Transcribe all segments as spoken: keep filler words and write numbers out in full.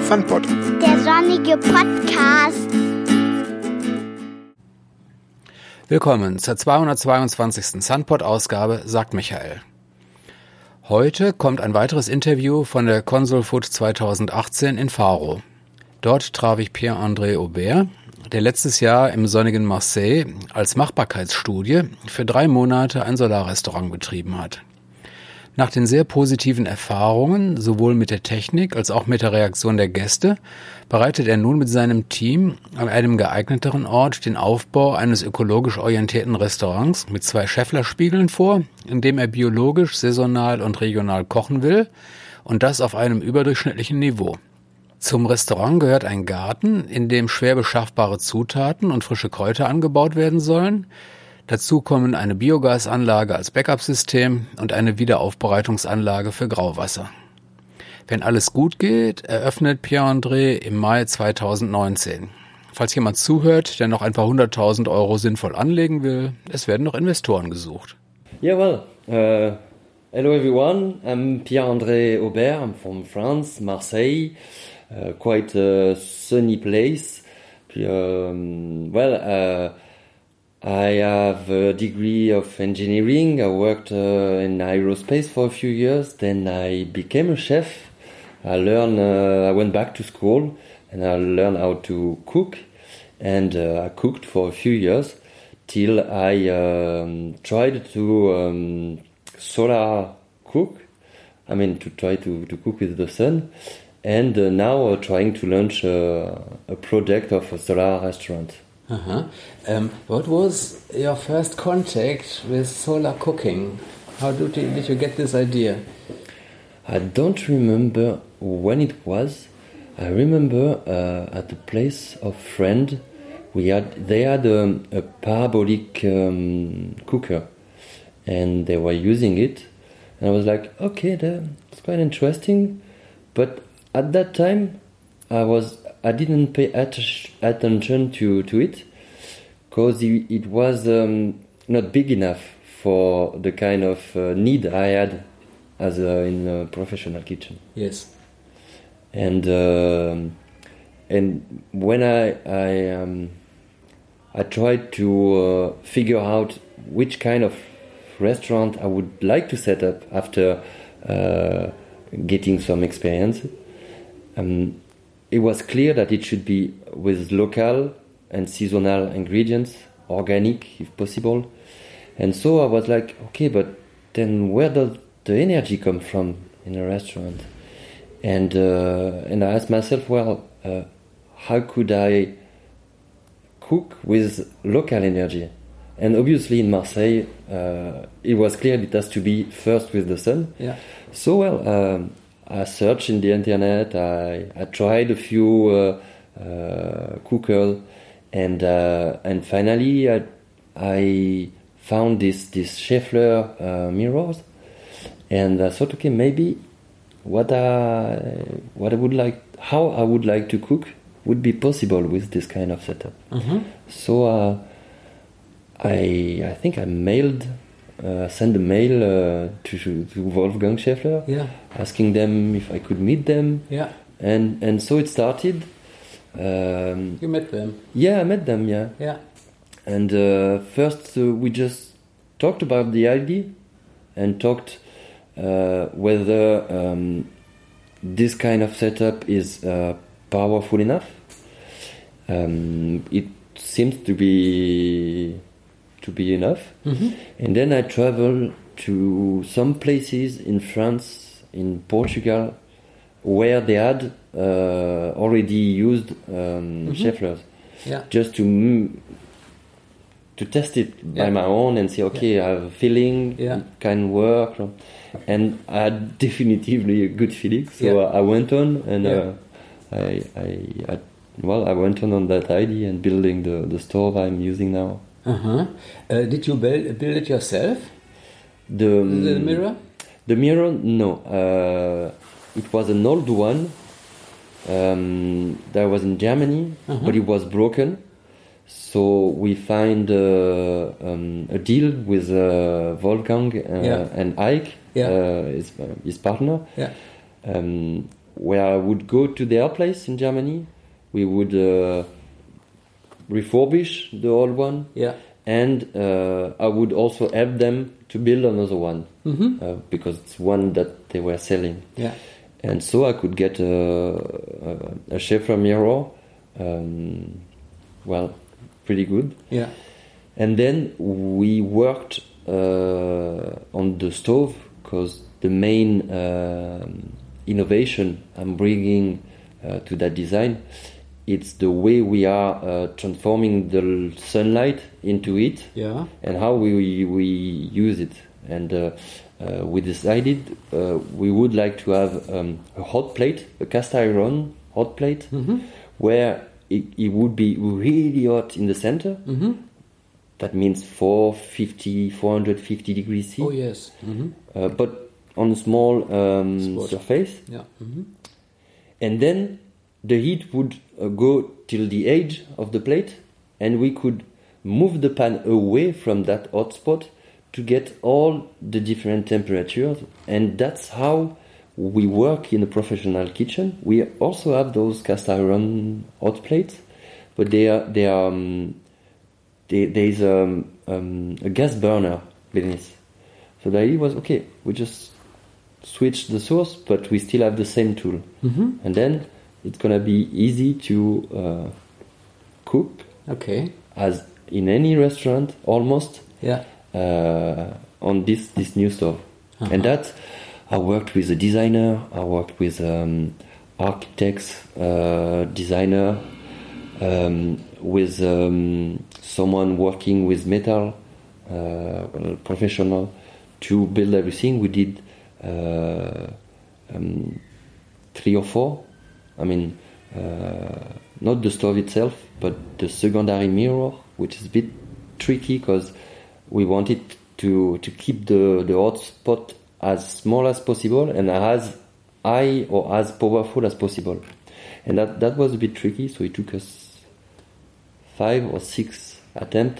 Sunpod. Der sonnige Podcast. Willkommen zur zweihundertzweiundzwanzigsten Sunpod-Ausgabe, sagt Michael. Heute kommt ein weiteres Interview von der Consul-Food zweitausendachtzehn in Faro. Dort traf ich Pierre-André Aubert, der letztes Jahr im sonnigen Marseille als Machbarkeitsstudie für drei Monate ein Solarrestaurant betrieben hat. Nach den sehr positiven Erfahrungen, sowohl mit der Technik als auch mit der Reaktion der Gäste, bereitet er nun mit seinem Team an einem geeigneteren Ort den Aufbau eines ökologisch orientierten Restaurants mit zwei Scheffler-Spiegeln vor, in dem er biologisch, saisonal und regional kochen will und das auf einem überdurchschnittlichen Niveau. Zum Restaurant gehört ein Garten, in dem schwer beschaffbare Zutaten und frische Kräuter angebaut werden sollen. Dazu kommen eine Biogasanlage als Backup-System und eine Wiederaufbereitungsanlage für Grauwasser. Wenn alles gut geht, eröffnet Pierre-André im Mai zweitausendneunzehn. Falls jemand zuhört, der noch ein paar hunderttausend Euro sinnvoll anlegen will, es werden noch Investoren gesucht. Yeah, well, uh, hello everyone. I'm Pierre-André Aubert. I'm from France, Marseille. Uh, quite a sunny place. Um, well, uh, I have a degree of engineering. I worked uh, in aerospace for a few years. Then I became a chef. I learned. Uh, I went back to school and I learned how to cook. And uh, I cooked for a few years till I um, tried to um, solar cook. I mean, to try to, to cook with the sun. And uh, now uh, trying to launch uh, a project of a solar restaurant. Uh-huh. Um, what was your first contact with solar cooking? How did you, did you get this idea? I don't remember when it was. I remember uh, at the place of friend, we had they had um, a parabolic um, cooker, and they were using it, and I was like, okay, that's quite interesting, but at that time, I was I didn't pay at- attention to, to it because it, it was um, not big enough for the kind of uh, need I had as a, in a professional kitchen. Yes. And uh, and when I I um, I tried to uh, figure out which kind of restaurant I would like to set up after uh, getting some experience. Um, it was clear that it should be with local and seasonal ingredients, organic if possible. And so I was like, okay, but then where does the energy come from in a restaurant? And uh, and I asked myself, well, uh, how could I cook with local energy? And obviously in Marseille, uh, it was clear it has to be first with the sun. Yeah. So well, um, I searched in the internet. I, I tried a few uh, uh, cookers, and uh, and finally I, I found this this Scheffler uh, mirrors, and I thought, okay, maybe what I what I would like, how I would like to cook would be possible with this kind of setup. Mm-hmm. So uh, I I think I mailed. Uh, send a mail uh, to, to Wolfgang Scheffler, Yeah. asking them if I could meet them, Yeah. and and so it started. Um, You met them. yeah, I met them. Yeah, Yeah. and uh, first uh, we just talked about the idea and talked uh, whether um, this kind of setup is uh, powerful enough. Um, it seems to be. to be enough. Mm-hmm. And then I traveled to some places in France, in Portugal, where they had uh, already used um, Mm-hmm. Schefflers, Yeah. just to mm, to test it by Yeah. my own and say, okay, Yeah. I have a feeling, Yeah. it can work. And I had definitively a good feeling, so Yeah. I went on and Yeah. uh, I, I, I, well, I went on on that idea and building the, the stove I'm using now. Uh-huh. Uh, did you build, build it yourself? The, um, The mirror? The mirror, no. Uh, it was an old one um, that was in Germany, Uh-huh. but it was broken. So we find uh, um, a deal with uh, Wolfgang uh, Yeah. and Ike, Yeah. uh, his, his partner. Yeah. Um, where I would go to their place in Germany. We would uh, refurbish the old one, Yeah. and uh, I would also help them to build another one Mm-hmm. uh, because it's one that they were selling. Yeah. And so I could get a, a, a Schaefer mirror, um, well, pretty good. Yeah. And then we worked uh, on the stove because the main uh, innovation I'm bringing uh, to that design, it's the way we are uh, transforming the sunlight into it Yeah. and how we we use it. And uh, uh, we decided uh, we would like to have um, a hot plate, a cast iron hot plate, Mm-hmm. where it, it would be really hot in the center. Mm-hmm. That means four fifty, four hundred fifty degrees C. Oh yes. Mm-hmm. Uh, but on a small um, Spot. surface. Yeah. Mm-hmm. And then the heat would uh, go till the edge of the plate, and we could move the pan away from that hot spot to get all the different temperatures. And that's how we work in a professional kitchen. We also have those cast iron hot plates, but they are they are um, they, there is um, um, a gas burner beneath. So the idea was, okay, we just switch the source, but we still have the same tool. Mm-hmm. And then it's gonna be easy to uh, cook, Okay. as in any restaurant almost, Yeah. uh, on this this new stove. Uh-huh. And that I worked with a designer, I worked with um, architects, uh, designer, um, with um, someone working with metal, uh, well, professional, to build everything. We did uh, um, three or four. I mean, uh, not the stove itself, but the secondary mirror, which is a bit tricky because we wanted to to keep the the hot spot as small as possible and as high or as powerful as possible, and that that was a bit tricky. So it took us five or six attempts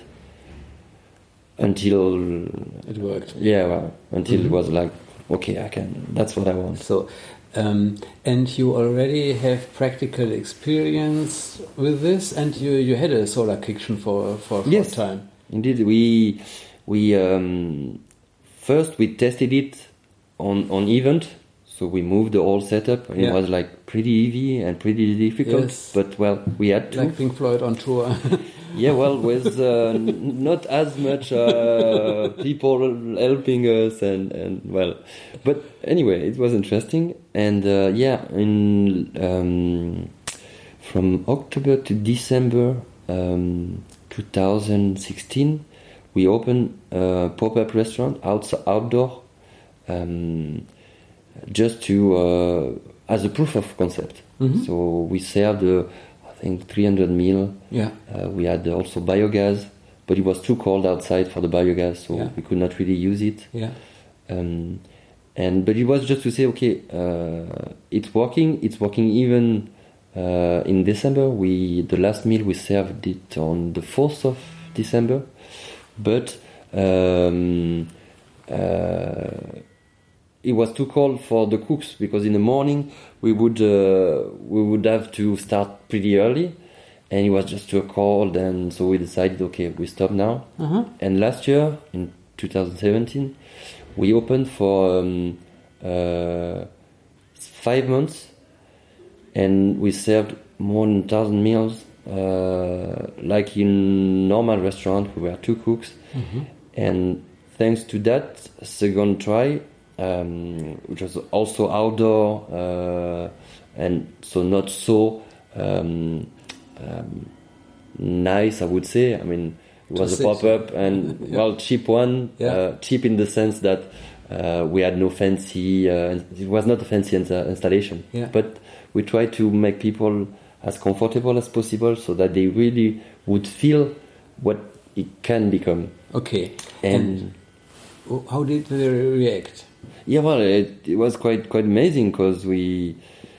until It worked. yeah, well, until Mhm. it was like, okay, I can. That's what I want. So, um, and you already have practical experience with this, and you, you had a solar kitchen for for a short Yes. time. Indeed, we we um, first we tested it on on event, so we moved the whole setup, and Yeah. it was like pretty heavy and pretty difficult. Yes. But well, we had to. Like Pink Floyd on tour. Yeah, well, with uh, n- not as much uh, people helping us, and, and well, but anyway, it was interesting, and uh, yeah, in um, from October to December um, two thousand sixteen, we opened a pop-up restaurant outside outdoor, um, just to uh, as a proof of concept. Mhm. So we served. Uh, I think three hundred meal. Yeah. Uh, we had also biogas, but it was too cold outside for the biogas, so Yeah. we could not really use it. Yeah. Um, and but it was just to say, okay, uh, it's working. It's working even uh, in December. We the last meal we served it on the fourth of December, but um, uh, it was too cold for the cooks because in the morning we would uh, we would have to start pretty early, and it was just too cold, and so we decided, okay, we stop now. Uh-huh. And last year in two thousand seventeen, we opened for um, uh, five months, and we served more than thousand meals, uh, like in normal restaurant. We were two cooks, Mm-hmm. and thanks to that second try. Um, which was also outdoor, uh, and so not so um, um, nice, I would say. I mean, it was a Classic. pop-up and Yeah. well, cheap one. Yeah. Uh, cheap in the sense that uh, we had no fancy. Uh, it was not a fancy insta- installation, Yeah. but we tried to make people as comfortable as possible, so that they really would feel what it can become. Okay. And How did they react? yeah, well, it, it was quite quite amazing because we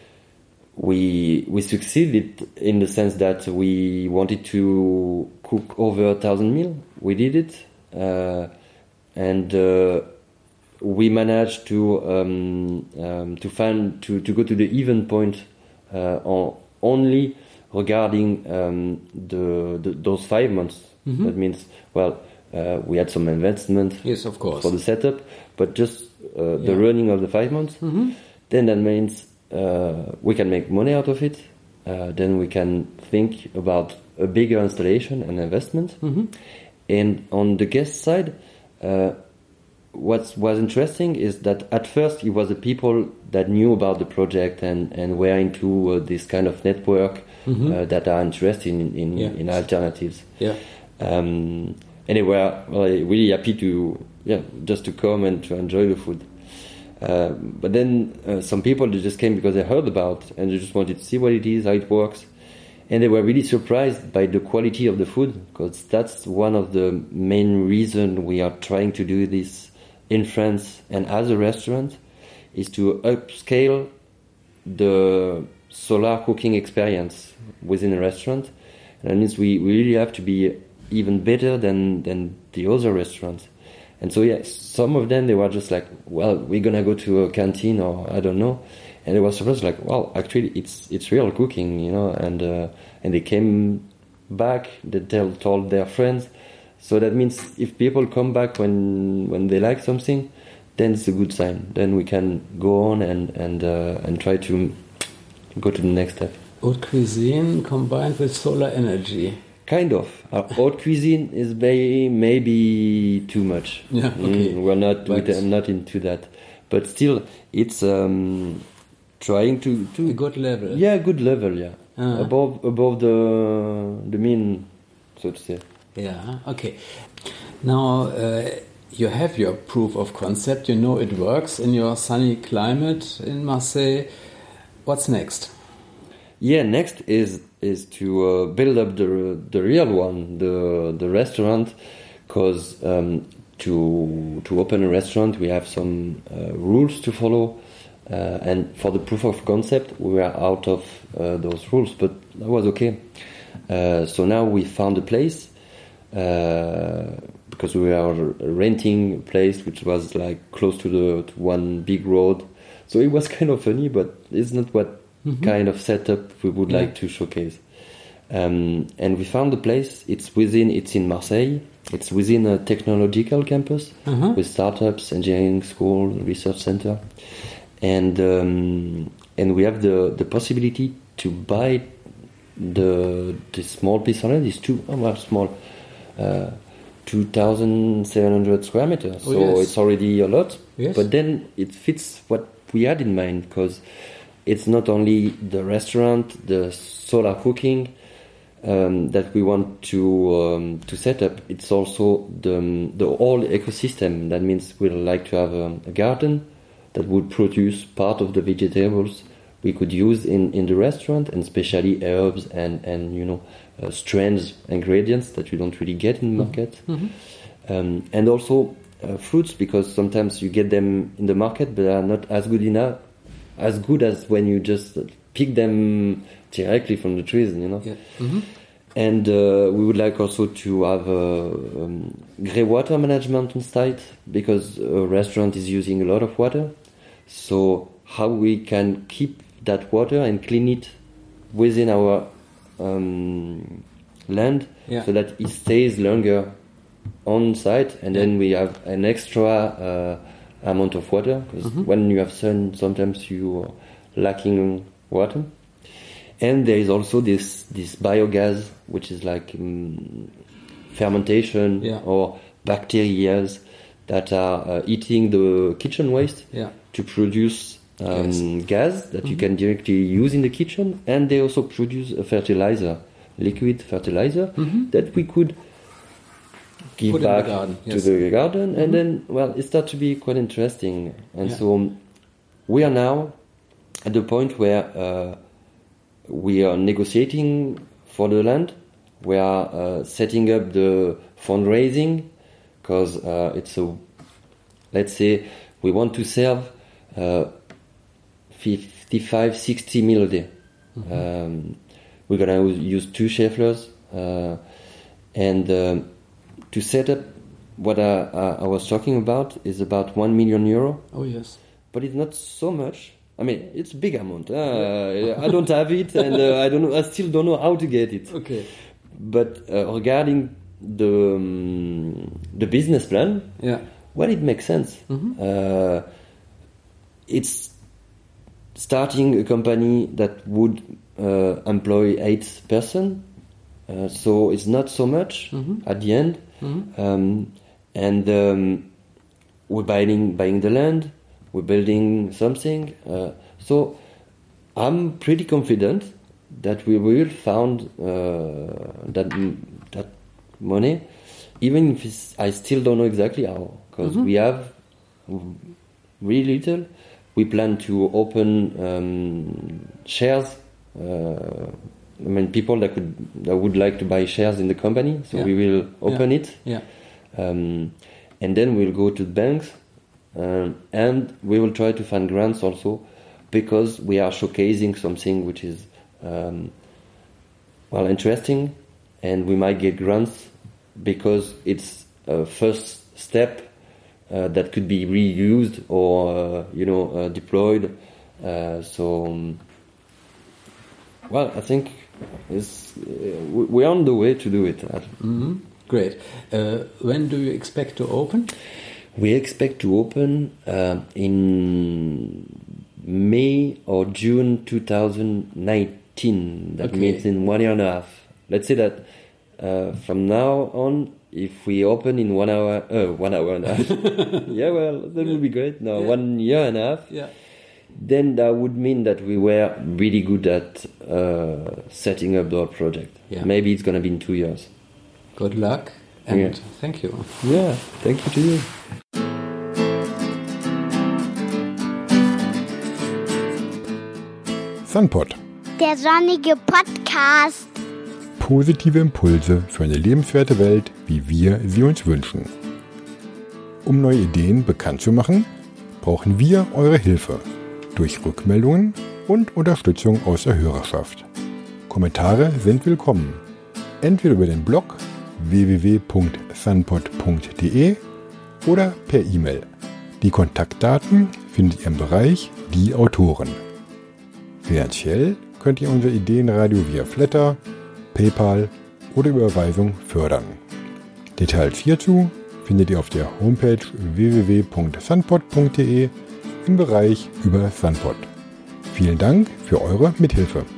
we we succeeded in the sense that we wanted to cook over a thousand meal. We did it, uh, and uh, we managed to um, um, to find to, to go to the event point uh, on, only regarding um, the, the those five months. Mm-hmm. That means, well, uh, we had some investment, yes, of course, for the setup, but just uh, the yeah. running of the five months. Mm-hmm. Then that means uh, we can make money out of it. Uh, then we can think about a bigger installation and investment. Mm-hmm. And on the guest side, uh, what was interesting is that at first it was the people that knew about the project and, and were into uh, this kind of network mm-hmm. uh, that are interested in in, yeah. in alternatives. Yeah. Um, and they were really, really happy to yeah just to come and to enjoy the food. Uh, but then uh, some people, they just came because they heard about and they just wanted to see what it is, how it works. And they were really surprised by the quality of the food, because that's one of the main reasons we are trying to do this in France and as a restaurant, is to upscale the solar cooking experience within a restaurant. And that means we, we really have to be even better than, than the other restaurants. And so, yeah, some of them, they were just like, well, we're going to go to a canteen or I don't know. And they were surprised, like, well, actually, it's it's real cooking, you know. And uh, and they came back, they tell, told their friends. So that means if people come back when when they like something, then it's a good sign. Then we can go on and, and, uh, and try to go to the next step. Haute cuisine combined with solar energy. Kind of. Our haute cuisine is very, maybe too much. Yeah, okay. Mm, we're not, with, I'm not into that. But still, it's um, trying to, to... A good level. Yeah, good level, yeah. Uh-huh. Above above the the mean, so to say. Yeah, okay. Now, uh, you have your proof of concept. You know it works in your sunny climate in Marseille. What's next? Yeah, next is is to uh, build up the the real one, the the restaurant, because um, to to open a restaurant we have some uh, rules to follow, uh, and for the proof of concept we were out of uh, those rules, but that was okay. Uh, so now we found a place uh, because we were renting a place which was like close to the to one big road, so it was kind of funny, but it's not what mm-hmm. kind of setup we would yeah. like to showcase. Um, and we found the place. It's within. It's in Marseille. It's within a technological campus uh-huh. with startups, engineering school, research center, and um, and we have the, the possibility to buy the the small piece of land. It's too oh, well, small, uh, two thousand seven hundred square meters. Oh, so yes. It's already a lot. Yes. But then it fits what we had in mind, because it's not only the restaurant, the solar cooking um, that we want to um, to set up. It's also the the whole ecosystem. That means we'd like to have a, a garden that would produce part of the vegetables we could use in, in the restaurant, and especially herbs and and you know uh, strange ingredients that you don't really get in the market, mm-hmm. um, and also uh, fruits, because sometimes you get them in the market but they are not as good enough. As good as when you just pick them directly from the trees, you know. Yeah. Mm-hmm. And uh, we would like also to have uh, um, grey water management on site, because a restaurant is using a lot of water. So how we can keep that water and clean it within our um, land, yeah. so that it stays longer on site, and yeah. then we have an extra uh, amount of water, because mm-hmm. when you have sun, sometimes you are lacking water. And there is also this this biogas, which is like um, fermentation yeah. or bacteria that are uh, eating the kitchen waste yeah. to produce um, yes. gas that mm-hmm. you can directly use in the kitchen. And they also produce a fertilizer, liquid fertilizer, mm-hmm. that we could give Put back the yes. to the garden, mm-hmm. and then, well, it starts to be quite interesting. And yeah. so um, we are now at the point where uh, we are negotiating for the land. We are uh, setting up the fundraising, because uh, it's a, let's say, we want to serve uh, fifty-five, sixty meal a day. Mm-hmm. Um, we're gonna use two chefs, uh, and um, to set up what I, I, I was talking about is about one million euro. Oh yes. But it's not so much. I mean, it's a big amount. Uh, I don't have it, and uh, I don't know. I still don't know how to get it. Okay. But uh, regarding the um, the business plan, yeah, well, it makes sense. Mm-hmm. Uh, it's starting a company that would uh, employ eight person, uh, so it's not so much mm-hmm. at the end. Mm-hmm. Um, and um, we're buying buying the land. We're building something, uh, so I'm pretty confident that we will find uh, that that money, even if it's, I still don't know exactly how, because mm-hmm. we have really little. We plan to open um, shares. Uh, I mean, people that could that would like to buy shares in the company, so yeah. we will open yeah. it, yeah. Um, and then we'll go to banks. Um, and we will try to find grants also, because we are showcasing something which is um, well interesting, and we might get grants because it's a first step uh, that could be reused or uh, you know uh, deployed. Uh, so um, well, I think it's, uh, we're on the way to do it. Mm-hmm. Great. Uh, when do you expect to open? We expect to open uh, in May or June two thousand nineteen. That okay. means in one year and a half. Let's say that uh, from now on, if we open in one hour, uh, one hour and a half, yeah, well, that would be great. No, yeah. one year and a half. Yeah. Then that would mean that we were really good at uh, setting up the project. Yeah. Maybe it's going to be in two years. Good luck and yeah. thank you. Yeah, thank you to you. Sunpod. Der sonnige Podcast. Positive Impulse für eine lebenswerte Welt, wie wir sie uns wünschen. Um neue Ideen bekannt zu machen, brauchen wir eure Hilfe durch Rückmeldungen und Unterstützung aus der Hörerschaft. Kommentare sind willkommen, entweder über den Blog w w w punkt sunpod punkt d e oder per E-Mail. Die Kontaktdaten findet ihr im Bereich Die Autoren. Finanziell könnt ihr unser Ideenradio via Flatter, PayPal oder Überweisung fördern. Details hierzu findet ihr auf der Homepage w w w punkt sunpod punkt d e im Bereich über Sunpod. Vielen Dank für eure Mithilfe.